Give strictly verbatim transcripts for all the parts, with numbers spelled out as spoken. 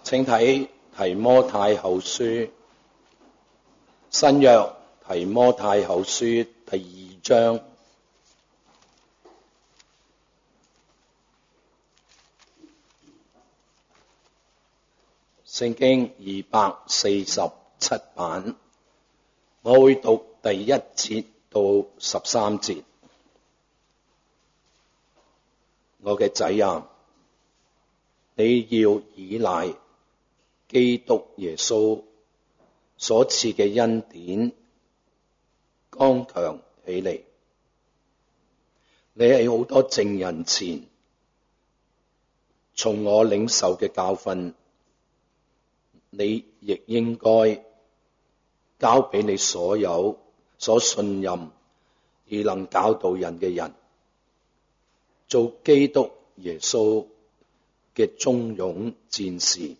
請睇提摩太後書，新約提摩太後書第二章，聖經二百四十七版，我會讀第一節到十三節。我嘅仔啊，你要倚賴基督耶穌所賜嘅恩典，剛強起嚟。你喺好多證人前，從我領受嘅教訓，你亦應該交俾你所有所信任而能教導人嘅人，做基督耶穌嘅忠勇戰士。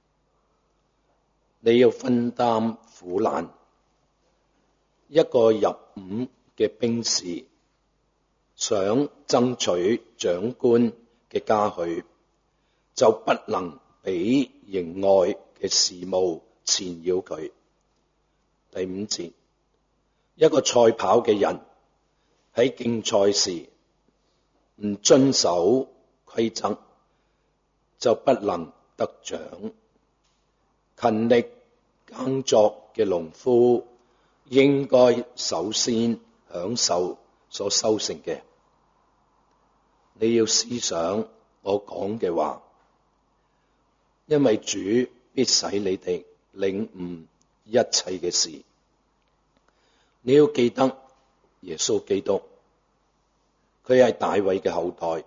你要分擔苦難，一個入伍嘅兵士想爭取長官嘅嘉許，就不能俾營外嘅事務纏繞佢。第五節，一個賽跑嘅人喺競賽時唔遵守規則，就不能得獎。勤力耕作嘅農夫應該首先享受所收成嘅。你要思想我講嘅話，因為主必使你哋領悟一切嘅事。你要記得耶穌基督，佢係大衛嘅後代，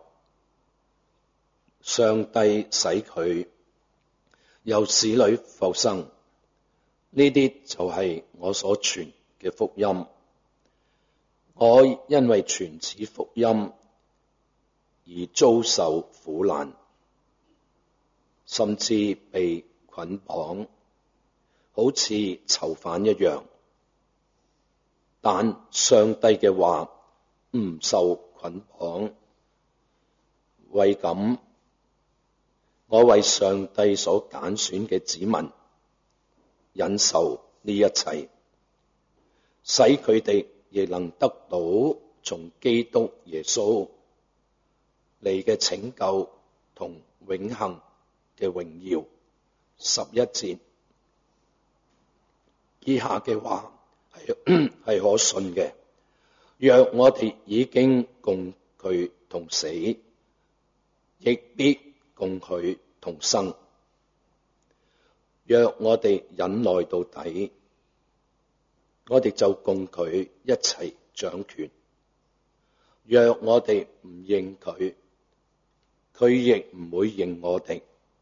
上帝使佢由死裏復生，呢啲就係我所傳嘅福音。我因為傳此福音而遭受苦難，甚至被捆綁，好似囚犯一樣。但上帝嘅話唔受捆綁，為咁，我為上帝所揀選嘅子民忍受呢一切，使佢哋亦能得到從基督耶穌嚟嘅拯救同永恆嘅榮耀。十一節，以下嘅話係係可信嘅。若我哋已經共佢同死，亦必共佢同生。若我哋忍耐到底，我哋就共佢一齊掌權。若我哋唔認佢，佢亦唔會認我哋。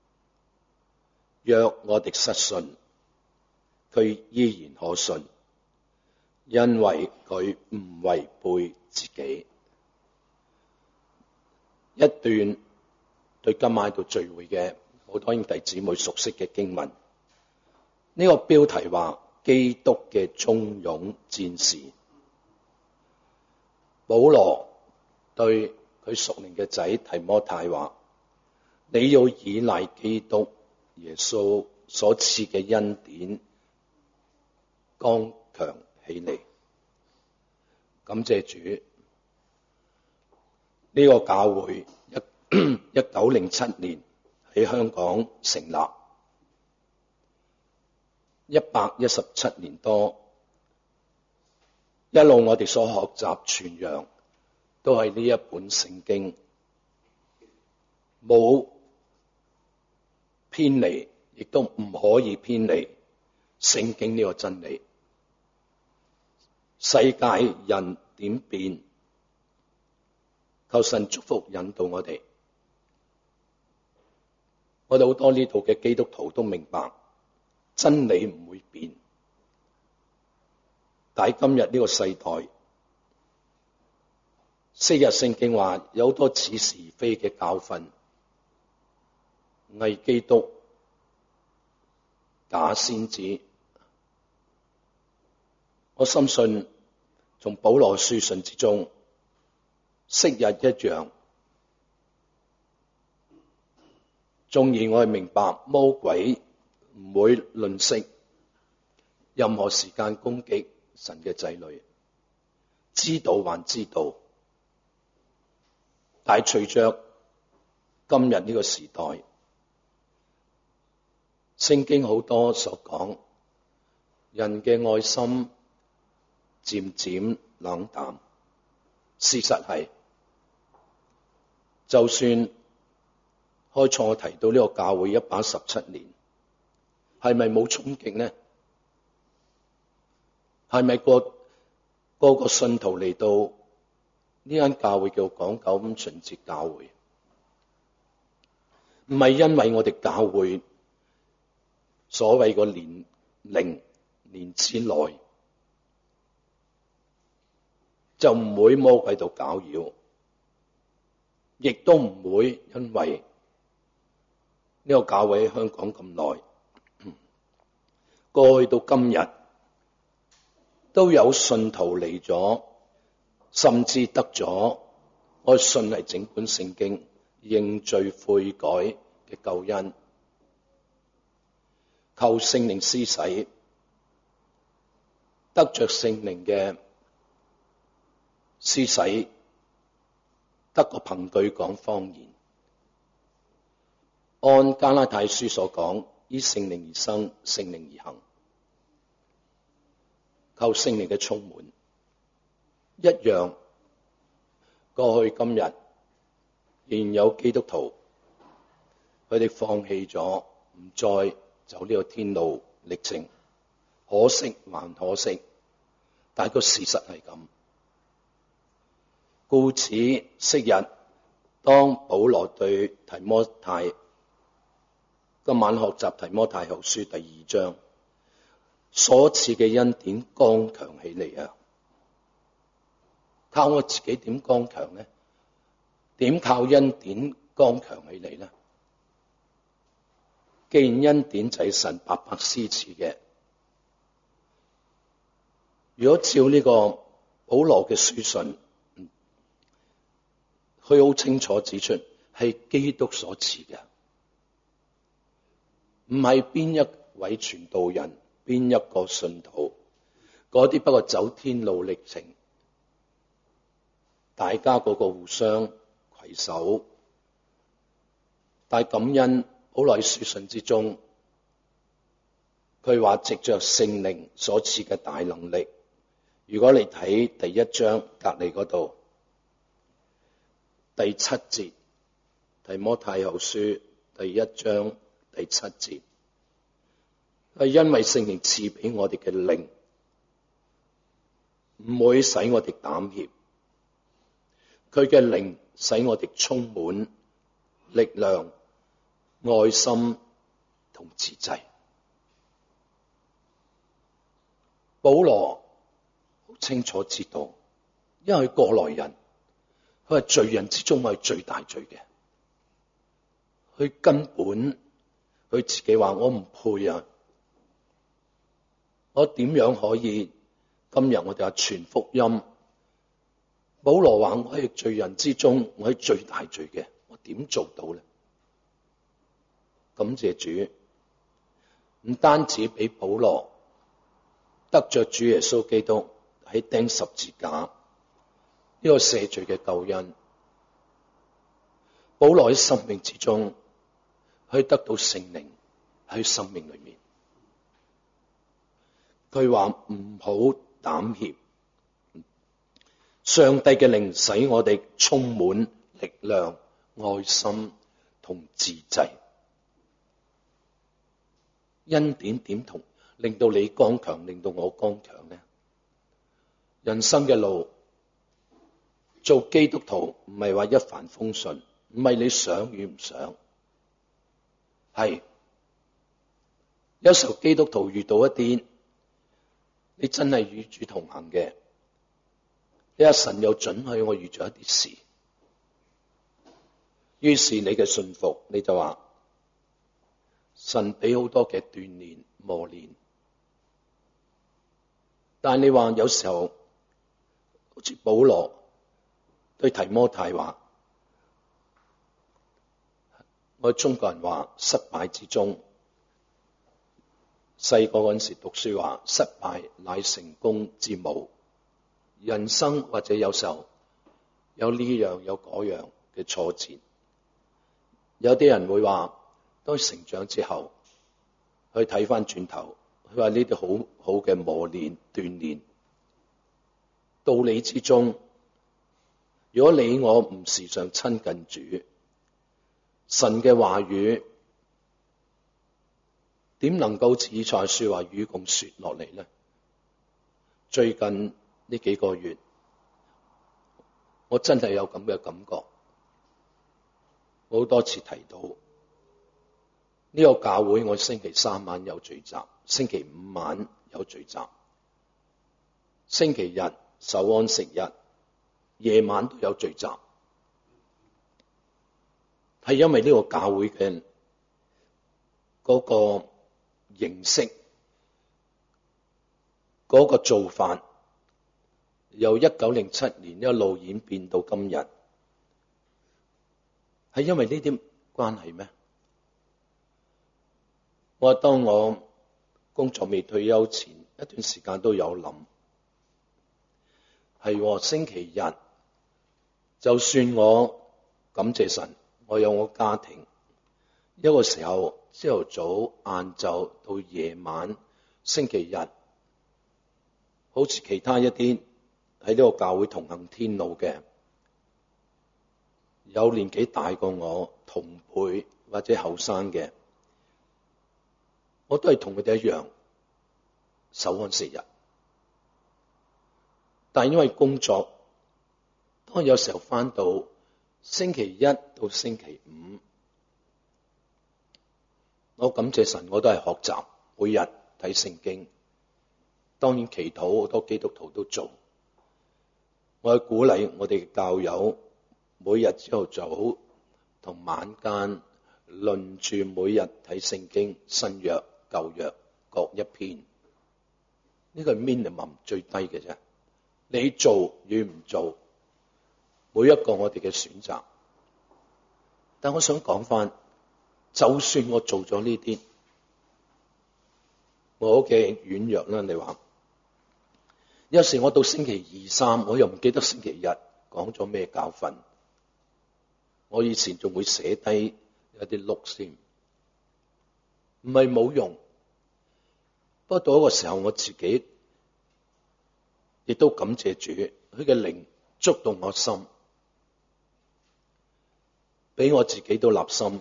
若我哋失信，佢依然可信，因為佢唔違背自己。一段對今晚到聚會嘅好多兄弟姊妹熟悉嘅經文，呢、這個標題話基督嘅忠勇戰士。保羅對佢屬靈嘅仔提摩太話：你要倚賴基督耶穌所賜嘅恩典，剛強起嚟。感謝主，呢、這個教會一九零七年喺香港成立，一百一十七年多，一路我哋所學習傳揚都係呢一本聖經，冇偏離，亦都唔可以偏離聖經呢個真理。世界人點變，求神祝福引導我哋。我哋好多呢度嘅基督徒都明白真理唔會變，但係今日呢個世代，昔日聖經話有好多似是而非嘅教訓，偽基督、假先知。我深信從保羅書信之中，昔日一樣， 縱然我哋明白魔鬼唔會吝嗇任何時間攻擊神嘅仔女，知道還知道，但係隨着今日呢個時代，聖經好多所講，人嘅愛心漸漸冷淡。事實係，就算開初我提到呢個教會一百一十七年，係咪冇衝擊呢？係咪個個個信徒嚟到呢間教會叫港九五旬節教會？唔係因為我哋教會所謂個年齡年之內就唔會魔鬼度攪擾，亦都唔會因為呢個教會喺香港咁耐，過去到今日都有信徒嚟咗，甚至得咗我信係整本聖經認罪悔改嘅救恩，求聖靈施洗，得着聖靈嘅施洗，得個憑據講方言，按加拉太書所講，依聖靈而生，聖靈而行，求聖靈嘅充滿，一樣過去今日仍有基督徒，佢哋放棄咗，唔再走呢個天路歷程，可惜還可惜，但係個事實係咁。故此昔日當保羅對提摩太，今晚學習提摩太後書第二章所賜嘅恩典剛強起嚟啊！靠我自己點剛強呢？點靠恩典剛強起嚟呢？既然恩典就係神白白施賜嘅，如果照呢個保羅嘅書信，佢好清楚指出係基督所賜嘅，唔係邊一位傳道人，邊一個信徒，嗰啲不過走天路歷程，大家嗰個互相攜手，但係感恩保羅喺書信之中，佢話藉着聖靈所賜嘅大能力。如果你睇第一章隔籬嗰度第七節，提摩太後書第一章第七節，係因為聖靈賜俾我哋嘅靈，唔會使我哋膽怯，佢嘅靈使我哋充滿力量、愛心同自制。保羅好清楚知道，因為過來人，佢係罪人之中係最大罪嘅，佢根本佢自己話我唔配啊！我點樣可以今日我哋話傳福音？保羅話我係罪人之中，我係最大罪嘅，我點做到咧？感謝主，唔單止俾保羅得着主耶穌基督喺釘十字架呢個赦罪嘅救恩，保羅喺生命之中可以得到聖靈喺生命裏面。佢話唔好膽怯，上帝嘅靈使我哋充滿力量、愛心同自制。恩典點同令到你剛強，令到我剛強呢？人生嘅路，做基督徒唔係話一帆風順，唔係你想與唔想，係有時候基督徒遇到一啲你真係與主同行嘅，一神又准許我遇咗一啲事，於是你嘅信服，你就話神俾好多嘅鍛煉磨練，但係你話有時候好似保羅對提摩太話， 我哋中國人話失敗之中，細個嗰陣時讀書話失敗乃成功之母。人生或者有時候有呢樣有嗰樣嘅挫折，有啲人會話當成長之後去睇翻轉頭，佢話呢啲好好嘅磨練鍛煉。道理之中，如果你我唔時常親近主，神嘅話語點能夠似以賽亞書話雨共雪落嚟呢？最近呢幾個月，我真係有咁嘅感覺。我好多次提到呢個教會，我星期三晚有聚集，星期五晚有聚集，星期日守安息日夜晚都有聚集，係因為呢個教會嘅嗰個形式，嗰個做法，由一九零七年一路演變到今日，係因為呢啲關係咩？我當我工作未退休前一段時間都有諗，係星期日，就算我感謝神，我有我家庭，一個時候朝頭早、晏晝到夜晚，星期日，好似其他一啲喺呢個教會同行天路嘅，有年紀大過我同輩或者後生嘅，我都係同佢哋一樣守安息日。但係因為工作，當我有時候返到星期一到星期五，我感謝神，我都係學習每日睇聖經，當然祈禱好多基督徒都做。我係鼓勵我哋嘅教友每日朝頭早同晚間輪住每日睇聖經，新約舊約各一篇，呢個係 minimum 最低嘅啫。你做與唔做，每一個我哋嘅選擇。但我想講翻，就算我做咗呢啲，我嘅軟弱啦，你話有時我到星期二三，我又唔記得星期日講咗咩教訓。我以前仲會寫低一啲錄先，唔係冇用。不過到一個時候，我自己亦都感謝主，佢嘅靈觸動我心，俾我自己都立心，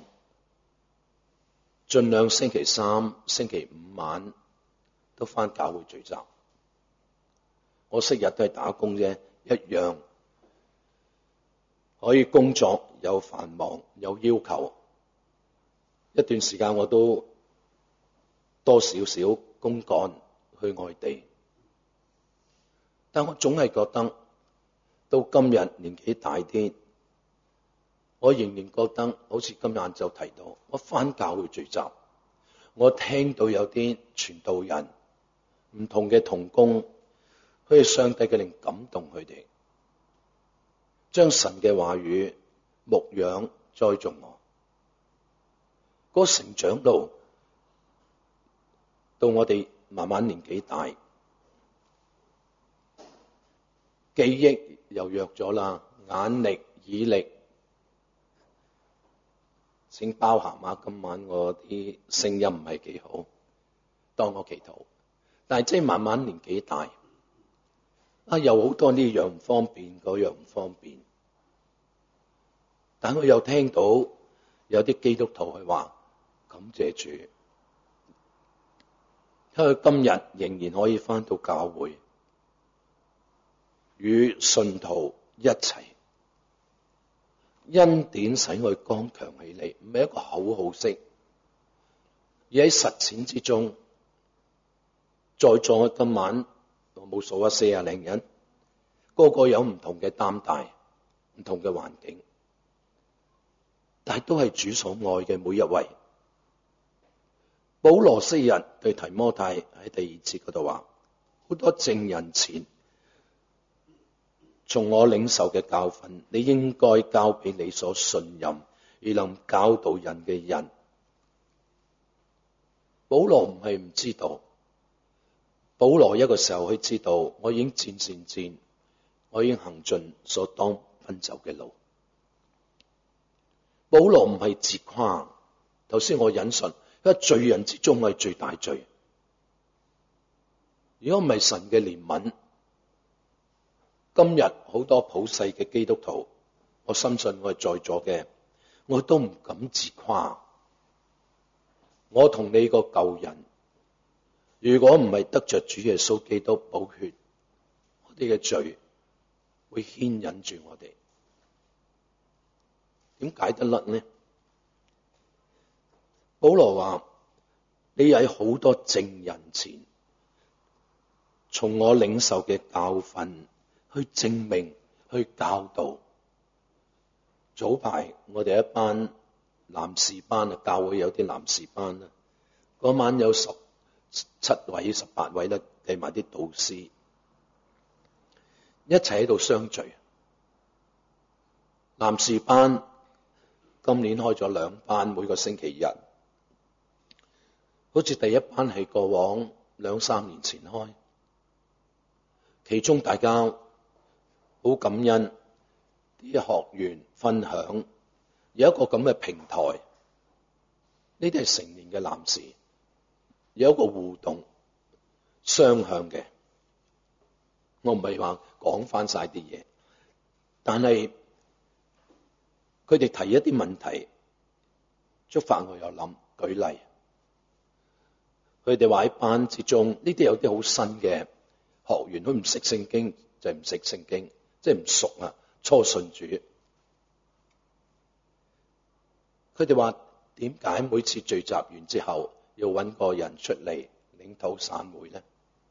盡量星期三、星期五晚都返教會聚集。我昔日都係打工啫，一樣可以工作有繁忙有要求，一段時間我都多少少公幹去外地。但我總係覺得到今日年紀大啲，我仍然覺得好似今晏晝提到，我返教會聚集，我聽到有啲傳道人唔同嘅同工，佢哋上帝嘅靈感動佢哋，將神嘅話語牧養栽種我。嗰個成長度到我哋慢慢年紀大，記憶又弱咗啦，眼力、耳力，請包涵下今晚我啲聲音唔係幾好，當我祈禱。但係即係慢慢年紀大，啊有好多呢樣唔方便，嗰樣唔方便。但我又聽到有啲基督徒係話感謝主，因為今日仍然可以返到教會，與信徒一齊，恩典使我剛強起嚟，唔係一個口號式，而喺實踐之中。在座今晚我冇數啊，四廿零人，個個有唔同嘅擔帶，唔同嘅環境，但係都係主所愛嘅每一位。保羅昔日對提摩太喺第二節嗰度話，好多證人前，從我領受嘅教訓，你應該交俾你所信任而能教導人嘅人。保羅唔係唔知道，保羅一個時候佢知道，我已經戰善戰，我已經行盡所當奔走嘅路。保羅唔係自誇，頭先我引述，因為罪人之中我係最大罪。如果唔係神嘅憐憫，今日好多普世嘅基督徒，我深信我係在座嘅，我都唔敢自誇。我同你個舊人，如果唔係得着主耶穌基督寶血，我哋嘅罪會牽引住我哋。點解得甩呢？保羅話：你喺好多證人前，從我領受嘅教訓去證明、去教導。早排我哋一班男士班啊，教會有啲男士班啦，嗰晚有十七位、十八位啦，計埋啲導師，一齊喺度相聚。男士班今年開咗兩班，每個星期日，好似第一班係過往兩三年前開，其中大家好感恩啲學員分享，有一個咁嘅平台，呢啲係成年嘅男士，有一個互動雙向嘅。我唔係話講翻晒啲嘢，但係佢哋提一啲問題，觸發我又諗。舉例，佢哋話喺班之中，呢啲有啲好新嘅學員，佢唔識聖經就係唔識聖經，即係唔熟啊，初信主。佢哋話點解每次聚集完之後要揾個人出嚟領導散會呢？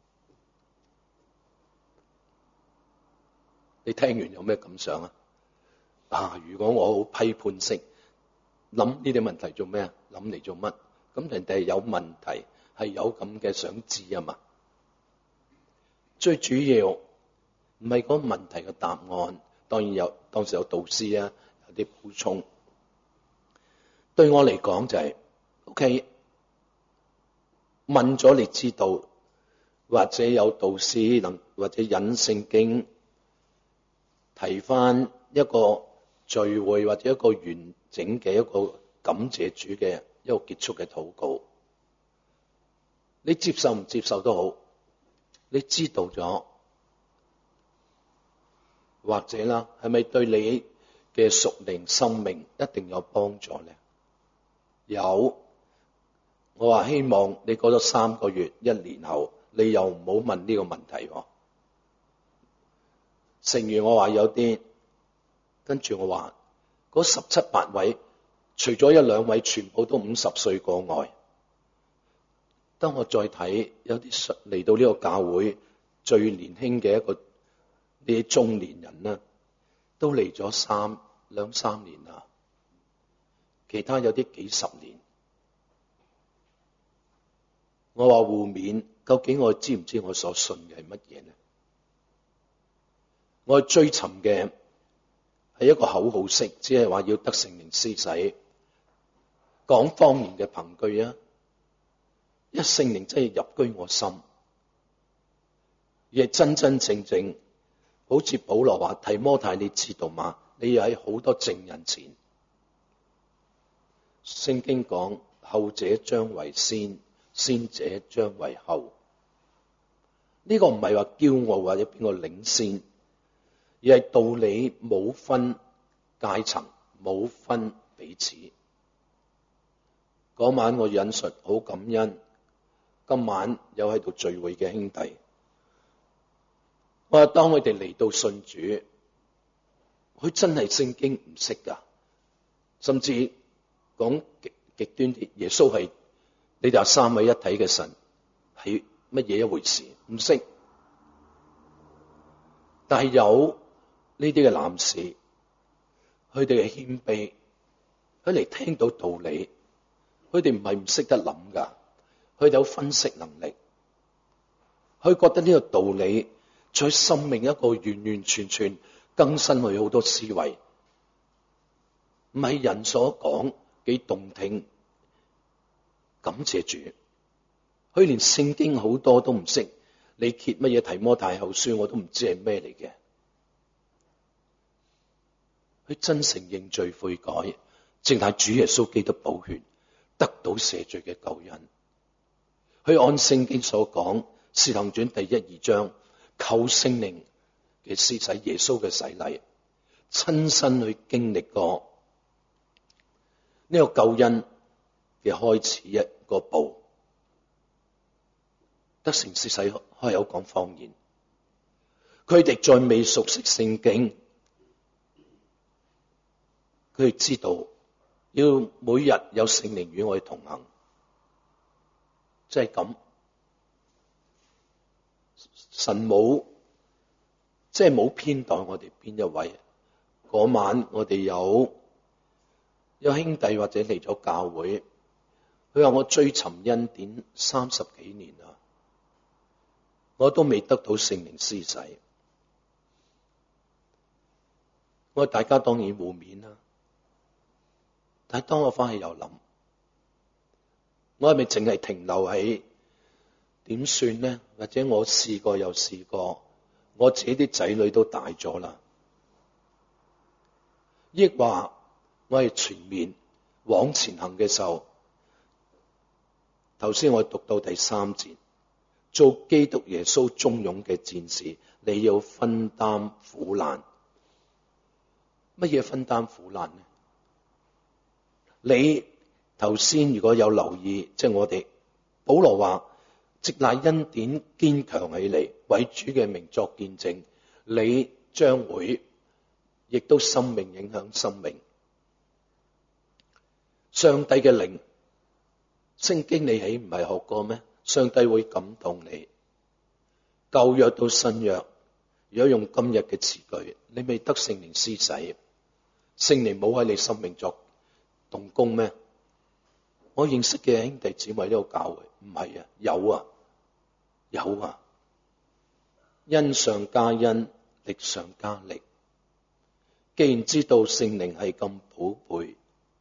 你聽完有咩感想啊？啊！如果我好批判式諗呢啲問題做咩啊？諗嚟做乜？咁人哋係有問題，係有咁嘅想知啊嘛。最主要唔係嗰個問題嘅答案，當然有，當時有導師啊，有啲補充。對我嚟講就係、是、OK， 問咗你知道，或者有導師能或者引聖經提翻一個聚會或者一個完整嘅一個感謝主嘅一個結束嘅禱告，你接受唔接受都好，你知道咗，或者啦，係咪對你嘅屬靈生命一定有幫助呢？有，我話希望你過咗三個月、一年後，你又唔好問呢個問題。正如我話有啲，跟住我話嗰十七八位，除咗一兩位，全部都五十歲過外。當我再睇有啲嚟到呢個教會最年輕嘅一個呢啲中年人啦，都嚟咗三兩三年啦。其他有啲幾十年，我話互勉，究竟我知唔知我所信嘅係乜嘢呢？我追尋嘅係一個口號式，只係話要得聖靈施洗，講方言嘅憑據啊！一聖靈真係入居我心，而係真真正正，好似保羅話：提摩太，你知道嗎？你喺好多證人前。聖經講後者將為先，先者將為後。呢、這個唔係話驕傲或者邊個領先，而係道理冇分階層，冇分彼此。嗰晚我引述好感恩，今晚有喺度聚會嘅兄弟，我話當佢哋嚟到信主，佢真係聖經唔識噶，甚至。講極極端啲，耶穌係你哋話三位一體嘅神係乜嘢一回事？唔識，但係有呢啲嘅男士，佢哋嘅謙卑，佢嚟聽到道理，佢哋唔係唔識得諗噶，佢哋有分析能力，佢覺得呢個道理在生命一個完完全全更新佢好多思維。 唔係人所講幾動聽，感謝主。佢連聖經好多都唔識，你揭乜嘢提摩太後書我都唔知係咩嚟嘅。佢真誠認罪悔改，淨係主耶穌基督寶血得到赦罪嘅救恩。佢按聖經所講，使徒行傳第一二章，求聖靈嘅施洗，耶穌嘅洗禮，親身去經歷過呢個救恩嘅開始一個步。得成施洗開口講方言，佢哋再未熟悉聖經，佢哋知道要每日有聖靈與我哋同行，即係咁。神冇即係冇偏待我哋邊一位。嗰晚我哋有有兄弟或者嚟咗教會，佢話我追尋恩典三十幾年啦，我都未得到聖靈施洗。我大家當然互勉啦，但係當我翻去又諗，我係咪淨係停留喺點算呢？或者我試過又試過，我自己啲仔女都大咗啦，抑或我係全面往前行嘅時候，頭先我讀到第三節，做基督耶穌忠勇嘅戰士，你要分擔苦難。乜嘢分擔苦難呢？你頭先如果有留意，即係我哋保羅話，藉賴恩典堅強起嚟，為主嘅名作見證，你將會亦都生命影響生命。上帝嘅靈，聖經你豈唔係學過咩？上帝會感動你。舊約到新約，如果用今日嘅詞句，你未得聖靈施洗，聖靈冇喺你生命作動工咩？我認識嘅兄弟姊妹呢個教會唔係啊，有啊，有啊，恩上加恩，力上加力。既然知道聖靈係咁寶貝，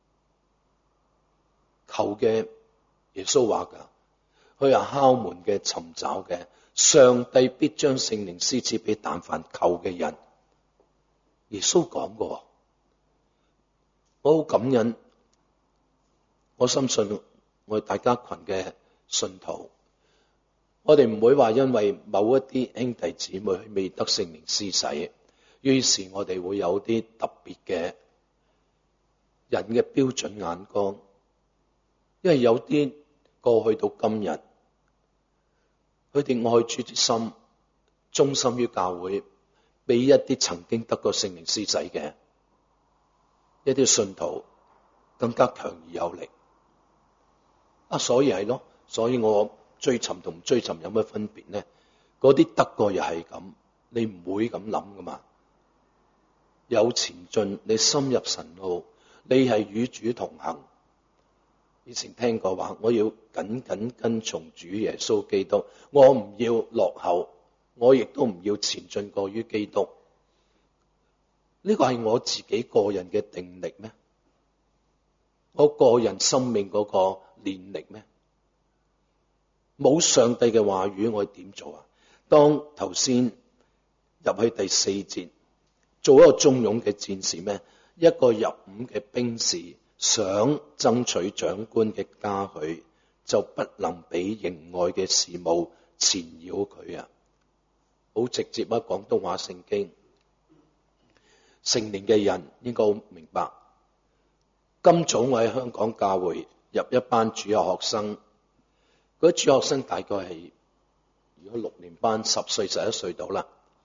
求嘅耶穌話噶，佢話敲門嘅尋找嘅，上帝必將聖靈施賜俾但凡求嘅人。耶穌講過，我好感恩，我深信我哋大家群嘅信徒，我哋唔會話因為某一啲兄弟姊妹未得聖靈施洗，於是我哋會有啲特別嘅人嘅標準眼光，因為有啲過去到今日，佢哋愛主之心，忠心於教會，比一啲曾經得過聖靈施洗嘅一啲信徒更加強而有力。啊，所以係咯，所以我追尋同唔追尋有乜分別呢？嗰啲得過又係咁，你唔會咁諗噶嘛？有前進，你深入神路，你係與主同行。以前聽過話，我要緊緊跟從主耶穌基督，我唔要落後，我亦都唔要前進過於基督。呢個係我自己個人嘅定力咩？我個人生命嗰個練力咩？冇上帝嘅話語，我點做啊？當頭先入去第四節，做一個忠勇嘅戰士咩？一個入伍嘅兵士想爭取長官嘅嘉許，就不能俾營外嘅事務纏繞佢啊！好直接啊，廣東話聖經。成年嘅人應該好明白。今早我喺香港教會入一班主日學生，嗰啲主學生大概係如果六年班十歲十一歲到啦。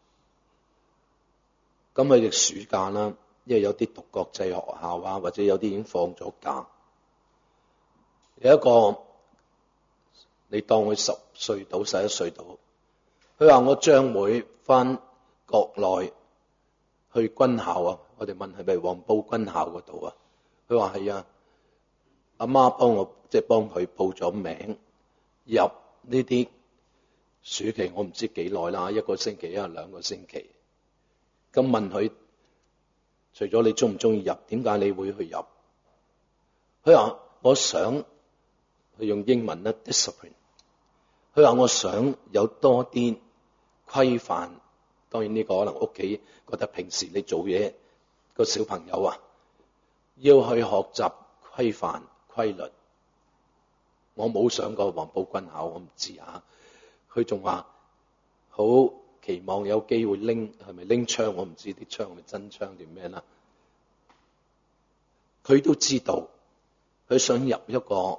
咁佢哋暑假啦，因為有啲讀國際學校啊，或者有啲已經放咗假。有一個你當佢十歲到十一歲到，佢話我將會翻國內去軍校啊。我哋問係咪黃埔軍校嗰度啊？佢話係啊，阿媽幫我即係幫佢報咗名入呢啲暑期，我唔知幾耐啦，一個星期一兩個星期。咁問佢除咗你中唔中意入，點解你會去入？佢話我想，佢用英文咧 discipline。佢話我想有多啲規範。當然呢個可能屋企覺得平時你做嘢個小朋友啊，要去學習規範規律。我冇上過黃埔軍校，我唔知啊。佢仲話好期望有機會拎，係咪拎槍？我唔知啲槍係咪真槍定咩啦。佢都知道，佢想入一個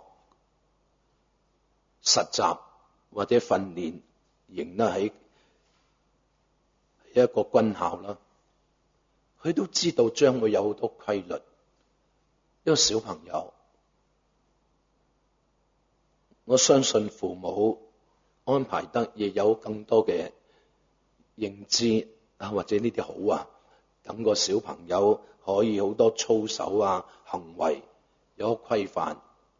實習或者訓練營啦，喺一個軍校啦。佢都知道將會有好多規律。一個小朋友，我相信父母安排得亦有更多嘅認知啊，或者呢啲好啊，等個小朋友可以好多操守啊、行為有個規範。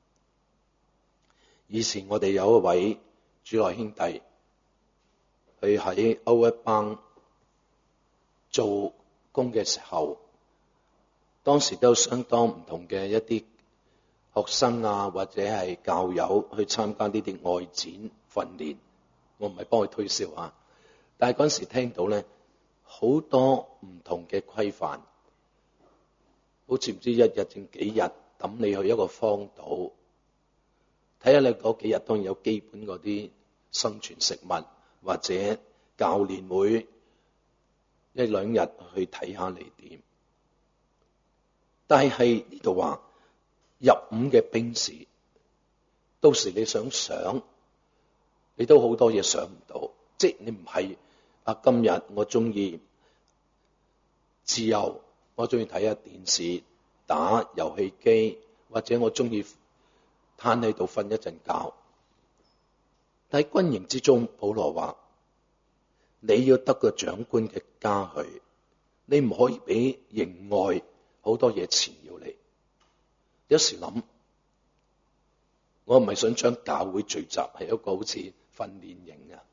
以前我哋有一位主內兄弟，佢喺歐一班做工嘅時候，當時都有相當唔同嘅一啲學生啊，或者係教友去參加呢啲外展訓練。我唔係幫佢推銷啊，但係嗰陣時聽到咧，好多唔同嘅規範，好似唔知一日定幾日抌你去一個荒島，睇下你嗰幾日當然有基本嗰啲生存食物，或者教練會一兩日去睇下你點。但係呢度話入伍嘅兵士，到時你想想，你都好多嘢想唔到。即係你唔係啊，今日我中意自由，我中意睇下電視、打遊戲機，或者我中意攤喺度瞓一陣覺。但喺軍營之中，保羅話你要得個長官嘅嘉許，你唔可以俾營外好多嘢纏繞你。有時諗，我唔係想將教會聚集係一個好似訓練營啊，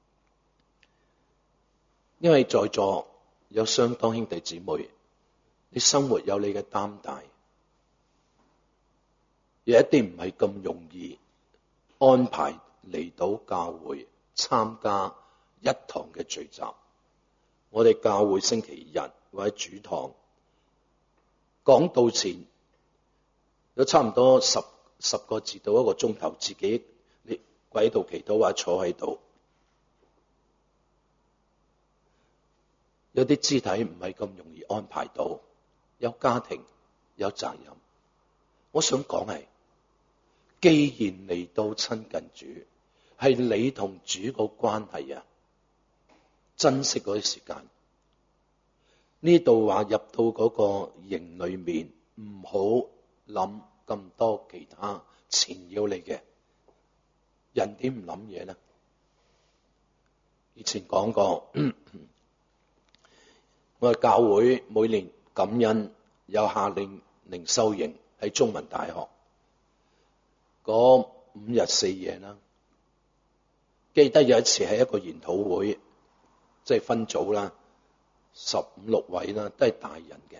因為在座有相當兄弟姊妹，你生活有你嘅擔帶，有一啲唔係咁容易安排嚟到教會參加一堂嘅聚集。我哋教會星期日或者主堂講道前有差唔多十十個字到一個鐘頭，自己你跪喺度祈禱或者坐喺度，有啲肢體唔係咁容易安排到，有家庭有責任。我想講係，既然嚟到親近主，係你同主個關係啊，珍惜嗰啲時間。呢度話入到嗰個營裏面，唔好諗咁多其他纏繞你嘅人，點唔諗嘢呢？以前講過，我哋教會每年感恩有夏令靈修營喺中文大學嗰五日四夜啦。記得有一次係一個研討會，即係分組啦，十五六位啦，都係大人嘅。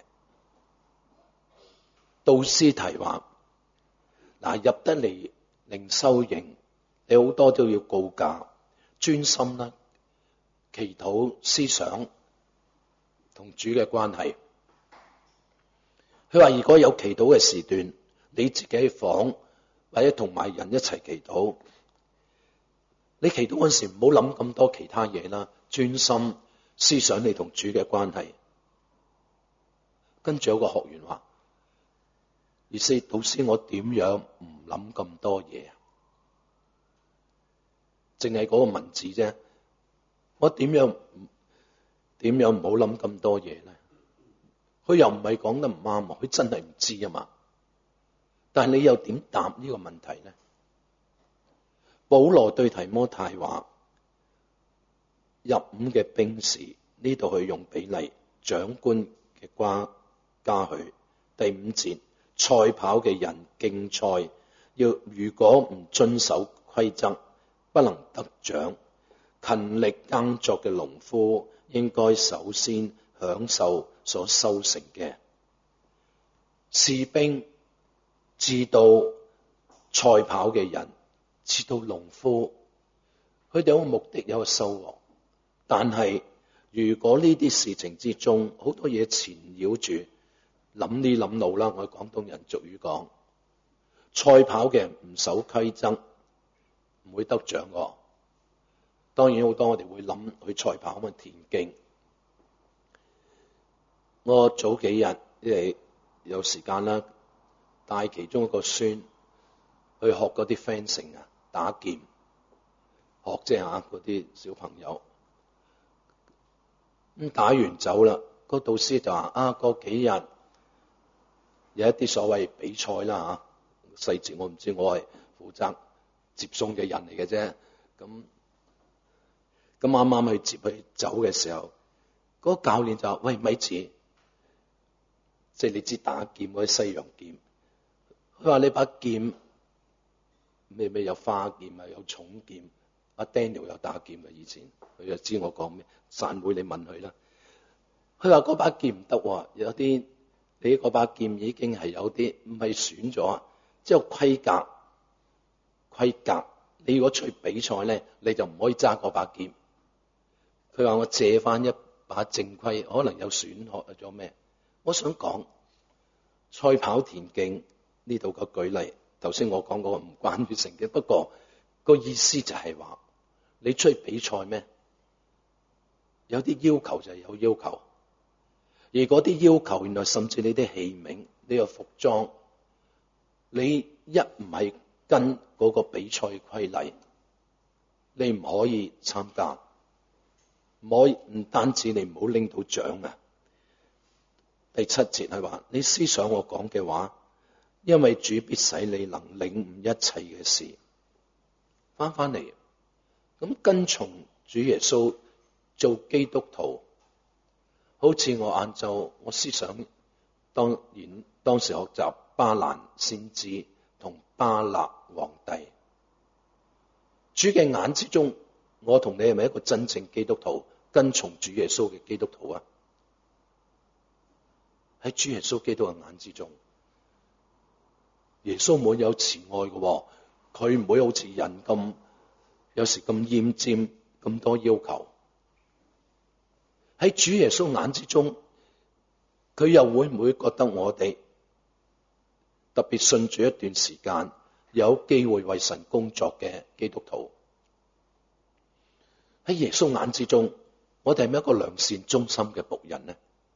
導師提話：嗱，入得嚟靈修營，你好多都要告假、專心啦、祈禱、思想同主嘅關係。佢話：如果有祈禱嘅時段，你自己喺房或者同埋人一齊祈禱，你祈禱嗰時唔好諗咁多其他嘢啦，專心思想你同主嘅關係。跟住有個學員話：意思導師，我點樣唔諗咁多嘢啊？淨係嗰個文字啫，我點樣點樣唔好諗咁多嘢咧？佢又唔係講得唔啱，佢真係唔知啊嘛。但係你又點答呢個問題咧？保羅對提摩太話：入伍嘅兵士，呢度去用比例，長官嘅瓜嘉許。第五節，賽跑嘅人競賽，要如果唔遵守規則，不能得獎。勤力耕作嘅農夫，應該首先享受所收成嘅。士兵知道賽跑嘅人，知道農夫，佢哋有個目的，有個收穫。但係如果呢啲事情之中好多嘢纏繞住，諗呢諗路啦，我哋廣東人俗語講，賽跑嘅唔守規則，唔會得獎嘅。當然好多我哋會諗去賽跑咁嘅田徑。我早幾日因為有時間啦，帶其中一個孫去學嗰啲 fencing 啊，打劍，學即係吓嗰啲小朋友。咁打完走啦，個導師就話啊，過幾日有一啲所謂比賽啦吓，細節我唔知，我係負責接送嘅人嚟嘅啫。咁咁啱啱去接佢走嘅時候，嗰、那個教練就話：喂，咪住，即係你知打劍嗰啲西洋劍。佢話你把劍咩咩有花劍啊，有重劍。阿 Daniel 有打劍嘅以前，佢就知我講咩。散會你問佢啦。佢話嗰把劍唔得喎，有啲你嗰把劍已經係有啲唔係損咗，即係規格規格。你如果出去比賽咧，你就唔可以揸嗰把劍。佢話我借翻一把正規，可能有損害咗咩？我想講賽跑田徑呢度個舉例，頭先我講嗰個唔關於成績，不過個意思就係話你出去比賽咩？有啲要求就係有要求，而嗰啲要求原來甚至你啲器皿、你個服裝，你一唔係跟嗰個比賽規例，你唔可以參加。唔可以，唔單止你唔好拎到獎啊！第七節係話你思想我講嘅話，因為主必使你能領悟一切嘅事。翻翻嚟，咁跟從主耶穌做基督徒，好似我晏晝我思想，當然當時學習巴蘭先知同巴勒皇帝，主嘅眼之中，我同你係咪一個真正基督徒，跟從主耶穌嘅基督徒啊？喺主耶穌基督嘅眼之中，耶穌滿有慈愛嘅，佢唔會好似人咁有時咁奄尖，咁多要求。喺主耶穌眼之中，佢又會唔會覺得我哋特別信主一段時間，有機會為神工作嘅基督徒？喺耶穌眼之中，我哋係咪一個良善忠心嘅僕人呢？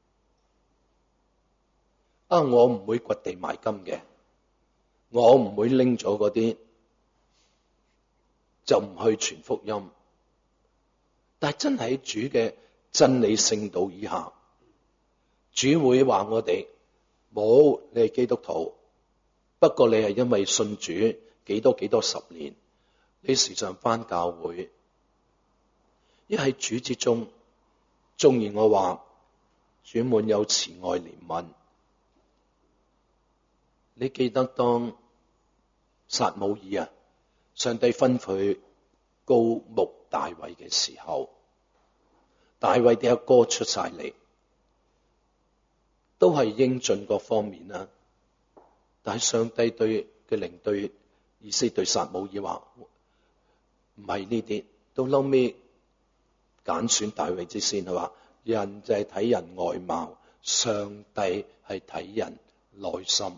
啊，我唔會掘地賣金嘅，我唔會拎咗嗰啲就唔去傳福音。但係真係喺主嘅真理聖道以下，主會話我哋冇，你係基督徒，不過你係因為信主幾多幾多十年，你時常返教會。一喺主之中，縱然我話主滿有慈愛憐憫，你記得當撒母耳啊，上帝吩咐膏牧大衛嘅時候，大衛啲阿哥出晒嚟，都係英俊各方面啦。但係上帝對嘅靈對意思對撒母耳話唔係呢啲，到後尾揀選大衛之先，佢話人就係睇人外貌，上帝係睇人內心。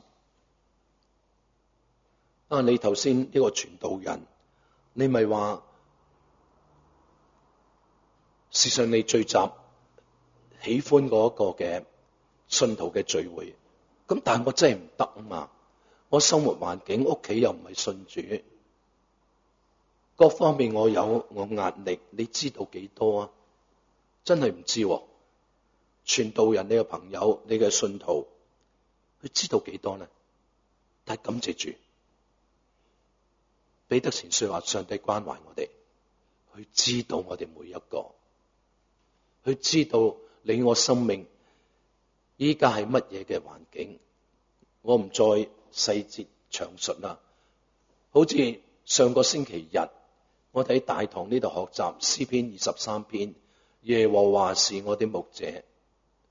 啊，你頭先呢個傳道人，你咪話事實上你聚集喜歡嗰個嘅信徒嘅聚會，咁但係我真係唔得啊嘛！我生活環境屋企又唔係信主，各方面我有我壓力，你知道幾多啊？真係唔知喎。傳道人你嘅朋友，你嘅信徒，佢知道幾多呢？但係感謝主，彼得前書話上帝關懷我哋，佢知道我哋每一個，佢知道你我生命依家係乜嘢嘅環境，我唔再細節詳述啦。好似上個星期日，我哋喺大堂呢度學習詩篇二十三篇，耶和華是我的牧者，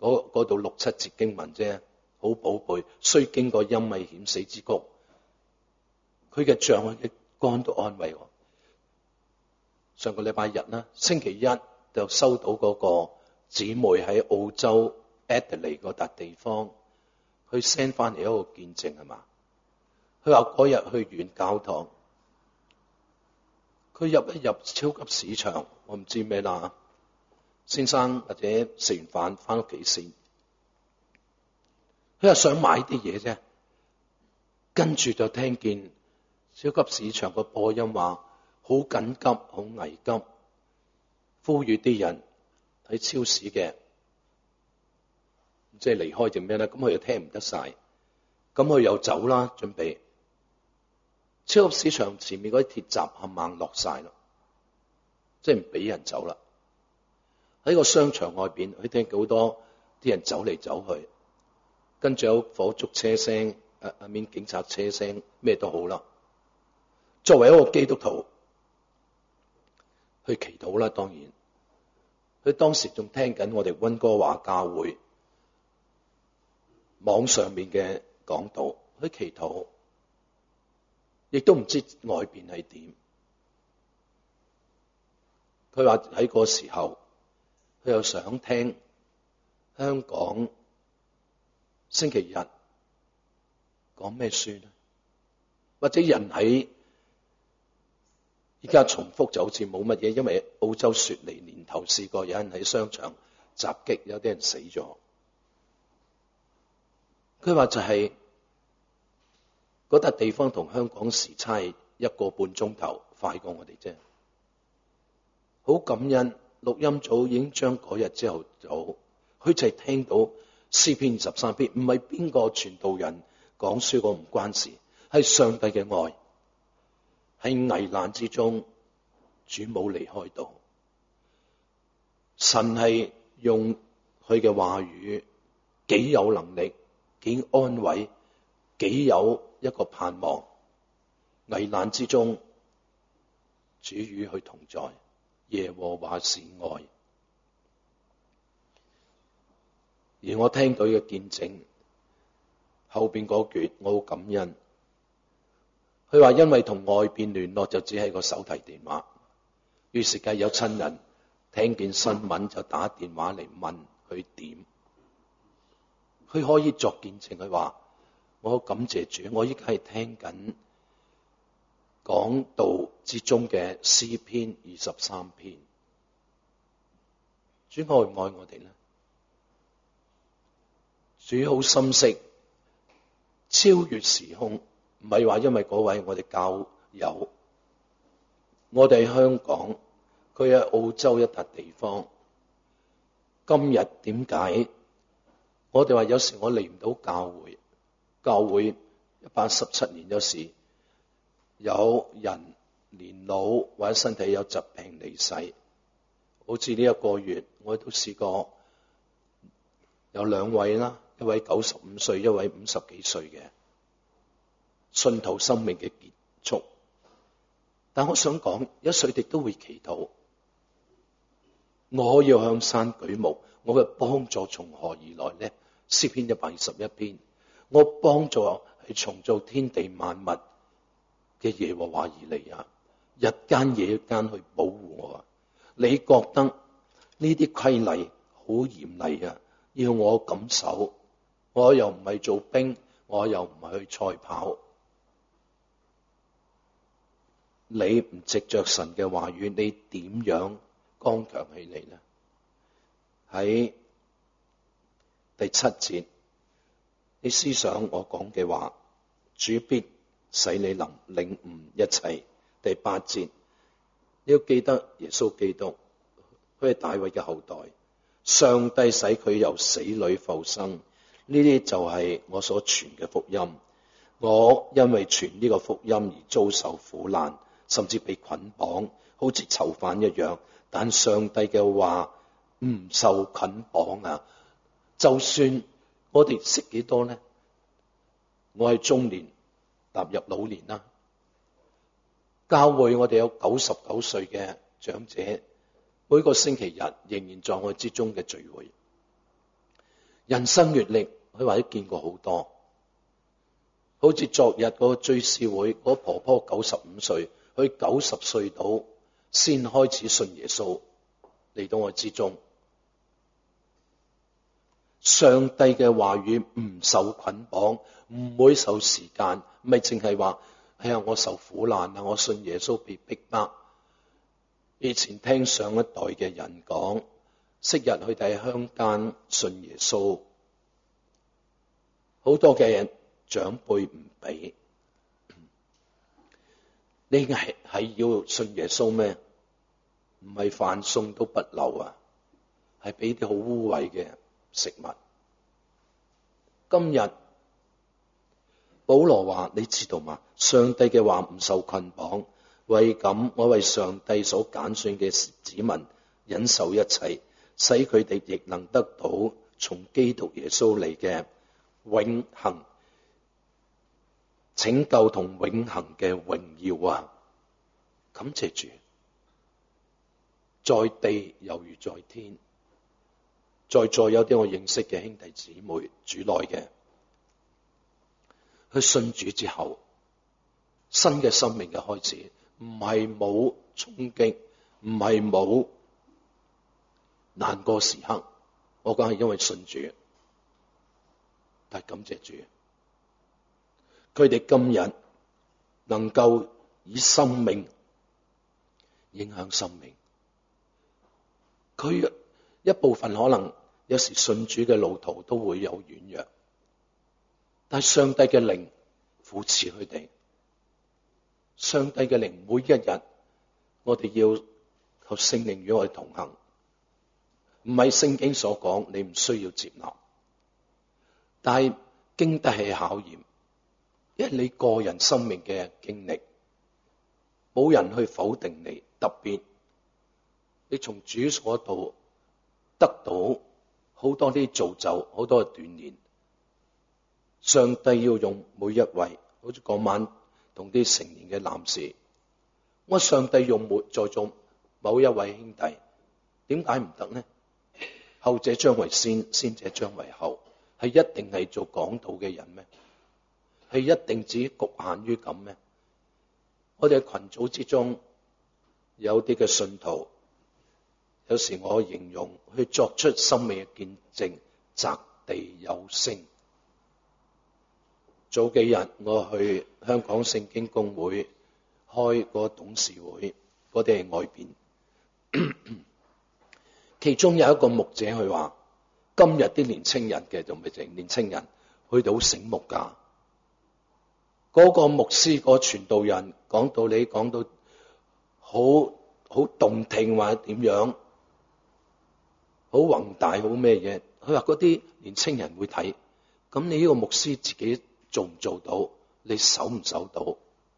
嗰嗰度六七節經文啫，好寶貝。雖經過陰翳險死之谷，佢嘅杖佢嘅竿都安慰我。上個禮拜日啦，星期一就收到嗰個姊妹喺澳洲 Adelaide 嗰笪地方，佢 send 翻嚟一個見證係嘛？佢話嗰日去完教堂，佢入一入超級市場，我唔知咩啦。先生或者食完飯翻屋企先，佢又想買啲嘢啫，跟住就聽見超級市場個播音話好緊急、好危急，呼籲啲人喺超市嘅，即係離開定咩咧？咁佢又聽唔得晒，咁佢又走啦，準備超級市場前面嗰啲鐵閘冚唪落晒啦，即係唔俾人走啦。喺個商場外邊，佢聽到好多啲人走嚟走去，跟住有火燭車聲、啊啊面警察車聲，咩都好啦。作為一個基督徒，去祈禱啦，當然。佢當時仲聽緊我哋溫哥華教會網上面嘅講道，去祈禱，亦都唔知外邊係點。佢話喺個時候，佢又想聽香港星期日講咩書咧？或者人喺依家重複就好似冇乜嘢，因為澳洲雪梨年頭試過有人喺商場襲擊，有啲人死咗。佢話就係嗰笪地方同香港時差一個半鐘頭快過我哋啫。好感恩。錄音組已經將嗰日朝頭早，佢就係聽到詩篇十三篇，唔係邊個傳道人講書，我唔關事，係上帝嘅愛，喺危難之中，主冇離開到，神係用佢嘅話語，幾有能力，幾安慰，幾有一個盼望，危難之中，主與佢同在。耶和華是愛，而我聽到嘅見證後邊嗰句，我好感恩。佢話因為同外邊聯絡就只係個手提電話，於是梗係有親人聽見新聞就打電話嚟問佢點，佢可以作見證。佢話我好感謝主，我依家係聽緊講道之中嘅詩篇二十三篇，主愛唔愛我哋呢？主好深色，超越時空，唔係話因為嗰位我哋教友，我哋喺香港，佢喺澳洲一笪地方。今日點解我哋話有時我嚟唔到教會？教會一百十七年有時。有人年老或者身體有疾病離世，好似呢一個月我都試過有兩位啦，一位九十五歲，一位五十幾歲嘅信徒生命嘅結束。但我想講，一歲哋都會祈禱，我要向山舉目，我嘅幫助從何而來呢？詩篇一百二十一篇，我幫助係從造天地萬物嘅耶和華而嚟啊！日間夜間去保護我啊！你覺得呢啲規例好嚴厲啊？要我感受，我又唔係做兵，我又唔係去賽跑。你唔藉着神嘅話語，你點樣剛強起嚟呢？喺第七節，你思想我講嘅話，主必使你能領悟一切。第八節，你要記得耶穌基督，佢係大衛嘅後代，上帝使佢由死裏復生，呢啲就係我所傳嘅福音。我因為傳呢個福音而遭受苦難，甚至被捆綁，好似囚犯一樣。但上帝嘅話唔受捆綁啊！就算我哋識幾多呢？我係中年，踏入老年啦。教會我哋有九十九歲嘅長者，每個星期日仍然在我之中嘅聚會。 人生閱歷佢或者見過好多，好似昨日嗰個追思會，嗰婆婆九十五歲，佢九十歲到先開始信耶穌嚟到我之中。上帝嘅話語唔受捆綁，唔會受時間，唔係淨係話哎呀我受苦難啊，我信耶穌被逼迫。以前聽上一代嘅人講，昔日佢哋喺鄉間信耶穌，好多嘅人長輩唔俾，你係係要信耶穌咩？唔係飯餸都不留啊，係俾啲好污穢嘅食物。今日保羅話，你知道嗎？上帝嘅話唔受捆綁，為咁我為上帝所揀選嘅子民忍受一切，使佢哋亦能得到從基督耶穌嚟嘅永恆拯救同永恆嘅榮耀啊！感謝主，在地猶如在天。在座有啲我認識嘅兄弟姊妹，主內嘅，佢信主之後，新嘅生命嘅開始，唔係冇衝擊，唔係冇難過時刻。我講係因為信主，但係感謝主，佢哋今日能夠以生命影響生命。佢一部分可能有時信主嘅路途都會有軟弱，但係上帝嘅靈扶持佢哋。上帝嘅靈每一日，我哋要求聖靈與我哋同行。唔係聖經所講，你唔需要接納，但係經得起考驗，因為你個人生命嘅經歷，冇人去否定你。特別你從主嗰度得到好多啲造就，好多嘅鍛煉。上帝要用每一位，好似嗰晚同啲成年嘅男士，我上帝用每在座某一位兄弟，點解唔得呢？後者將為先，先者將為後，係一定係做講道嘅人咩？係一定只局限於咁咩？我哋群組之中有啲嘅信徒，有時我形容去作出生命嘅見證，擲地有聲。早幾日我去香港聖經公會開個董事會，嗰啲係外邊。其中有一個牧者佢話：今日啲年青人嘅仲未淨年青人，佢哋好醒目噶。嗰、那個牧師、個傳道人講道理講到好好動聽，或者點樣好宏大，好咩嘢？佢話嗰啲年青人會睇，咁你呢個牧師自己做唔做到？你守唔守到？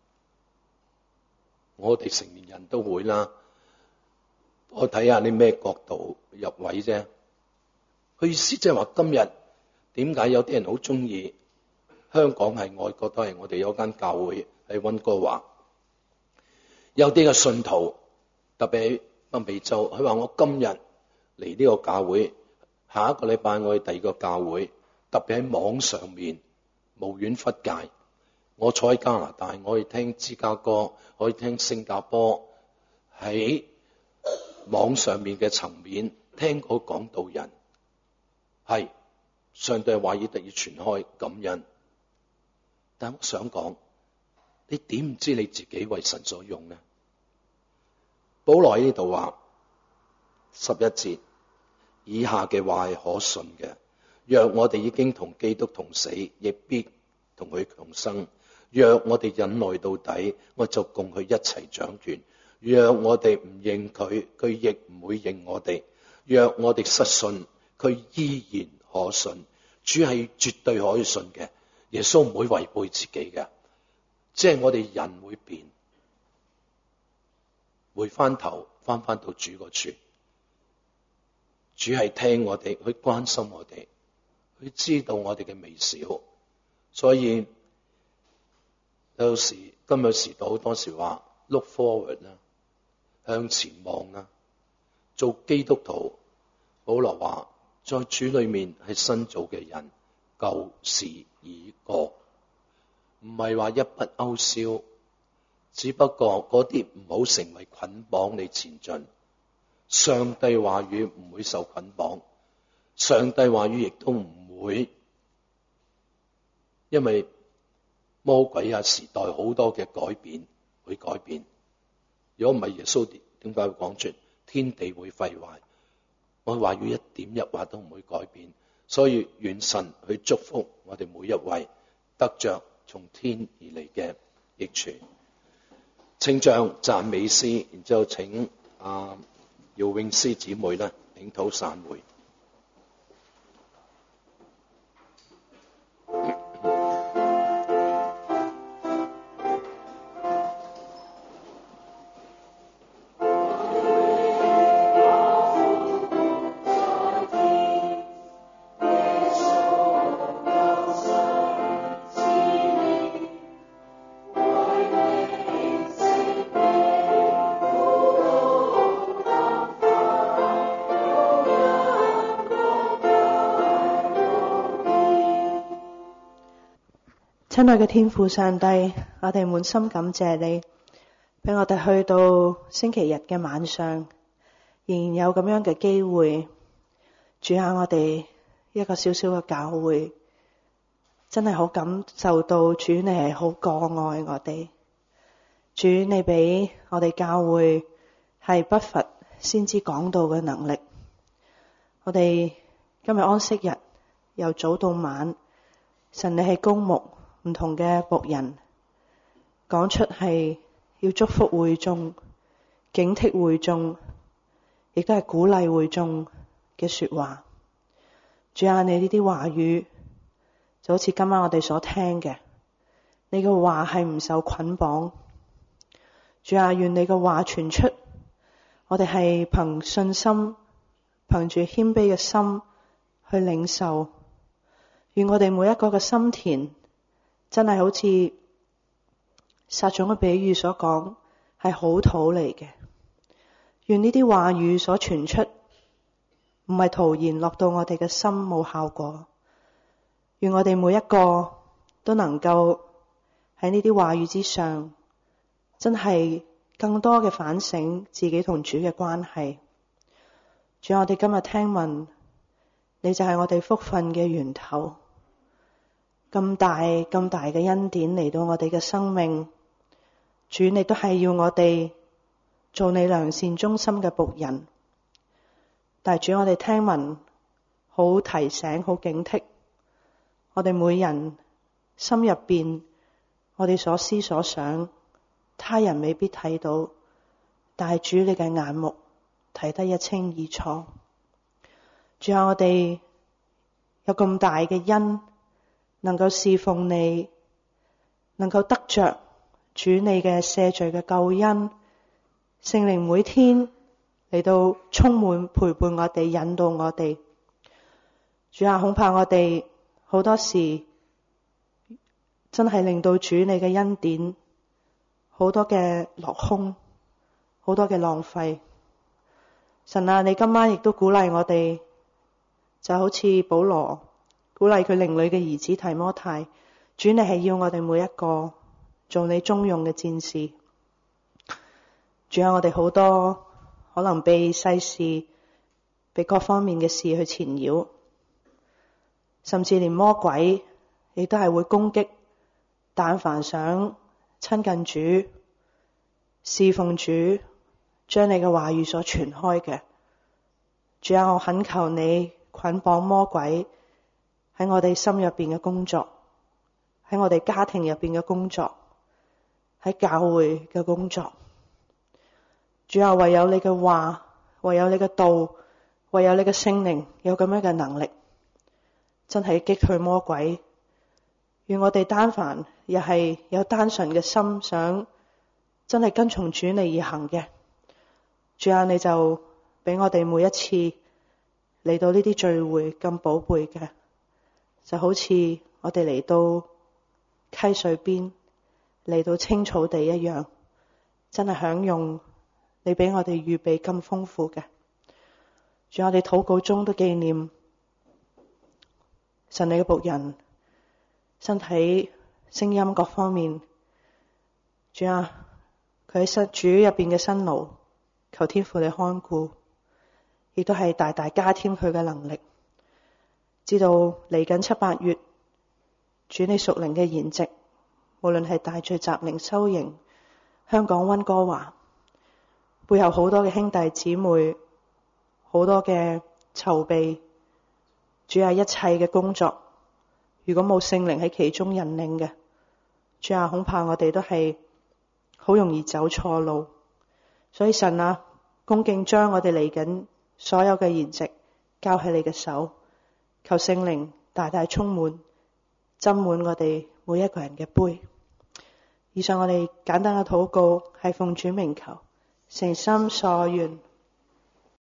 我哋成年人都會啦。我睇下你咩角度入位啫。佢意思即係話，今日點解有啲人好中意香港係外國都係，我哋有間教會喺溫哥華，有啲嘅信徒特別喺北美洲，佢話我今日嚟呢個教會，下一個禮拜我去第二個教會，特別喺網上面無遠弗屆。我坐喺加拿大，我去聽芝加哥，我去聽新加坡，喺網上面嘅層面聽過講道人，係上帝話語得以傳開，感恩。但我想講，你點唔知你自己為神所用呢？保羅喺呢度話十一節以下嘅話係可信嘅，若我哋已經同基督同死，亦必同佢同生；若我哋忍耐到底，我就共佢一齊掌權。若我哋唔認佢，佢亦唔會認我哋；若我哋失信，佢依然可信。主係絕對可以信嘅，耶穌唔會違背自己嘅。即係我哋人會變，回翻頭翻翻到主個處。主係聽我哋，佢關心我哋，佢知道我哋嘅微小。所以有時今日時代好多時話 look forward 啦，向前望啦。做基督徒，保羅話在主裏面係新造嘅人，舊事已過，唔係話一筆勾銷，只不過嗰啲唔好成為捆綁你前進。上帝話語唔會受捆綁，上帝話語亦都唔會因為魔鬼啊時代好多嘅改變會改變。如果唔係耶穌點解會講出天地會廢壞？我話語一點一畫都唔會改變，所以願神去祝福我哋每一位，得着從天而嚟嘅益處。稱讚讚美詩，然之後請啊姚詠詩姊妹咧領禱散會。 親愛嘅天父上帝，我哋滿心感謝你，俾我哋去到星期日嘅晚上，仍然有咁樣嘅機會，主下我哋一個小小嘅教會，真係好感受到主你係好過愛我哋，主你俾我哋教會係不乏先知講道嘅能力。我哋今日安息日由早到晚，神你係公牧唔同嘅僕人講出係要祝福會眾、警惕會眾，亦都係鼓勵會眾嘅說話。主啊，你呢啲話語就好似今晚我哋所聽嘅，你嘅話係唔受捆綁。主啊，願你嘅話傳出，我哋係憑信心，憑住謙卑嘅心去領受。願我哋每一個嘅心田真係好似撒種嘅比喻所講，係好土嚟嘅。願呢啲話語所傳出，唔係徒然落到我哋嘅心冇效果。願我哋每一個都能夠喺呢啲話語之上，真係更多嘅反省自己同主嘅關係。主，我哋今日聽聞，你就係我哋福分嘅源頭。咁大咁大嘅恩典嚟到我哋嘅生命，主你都係要我哋做你良善忠心嘅僕人。但係主，我哋聽聞好提醒，好警惕，我哋每人心入邊，我哋所思所想，他人未必睇到，但係主你嘅眼目睇得一清二楚。主啊，我哋有咁大嘅恩，能夠侍奉你，能夠得着主你嘅赦罪嘅救恩，聖靈每天嚟到充滿陪伴我哋，引導我哋。主啊，恐怕我哋好多時真係令到主你嘅恩典好多嘅落空，好多嘅浪費。神啊，你今晚亦都鼓勵我哋，就好似保羅鼓勵佢靈裡嘅兒子提摩太，主你係要我哋每一個做你忠勇嘅戰士。主啊，我哋好多可能被世事、被各方面嘅事去纏繞，甚至連魔鬼亦都係會攻擊，但凡想親近主、侍奉主、將你嘅話語所傳開嘅，主啊，我懇求你捆綁魔鬼喺我哋心入邊嘅工作，喺我哋家庭入邊嘅工作，喺教會嘅工作。主啊，唯有你嘅話，唯有你嘅道，唯有你嘅聖靈有咁樣嘅能力，真係擊退魔鬼。願我哋單凡又係有單純嘅心，想真係跟從主你而行嘅，主啊，你就俾我哋每一次嚟到呢啲聚會咁寶貝嘅，就好似我哋嚟到溪水邊，嚟到青草地一樣，真係享用你俾我哋預備咁豐富嘅。主，我哋禱告中都紀念神你嘅僕人身體、聲音各方面，主啊，佢喺身主入邊嘅辛勞，求天父你看顧，亦都係大大加添佢嘅能力。知道嚟緊七八月，主你屬靈嘅筵席，無論係大聚集靈修營、香港溫哥華，背後好多嘅兄弟姊妹，好多嘅籌備，主啊，一切嘅工作，如果冇聖靈喺其中引領嘅，主啊，恐怕我哋都係好容易走錯路。所以神啊，恭敬將我哋嚟緊所有嘅筵席交喺你嘅手，求聖靈大大充滿，斟滿我哋每一個人嘅杯。以上我哋簡單嘅禱告係奉主名求，誠心所願。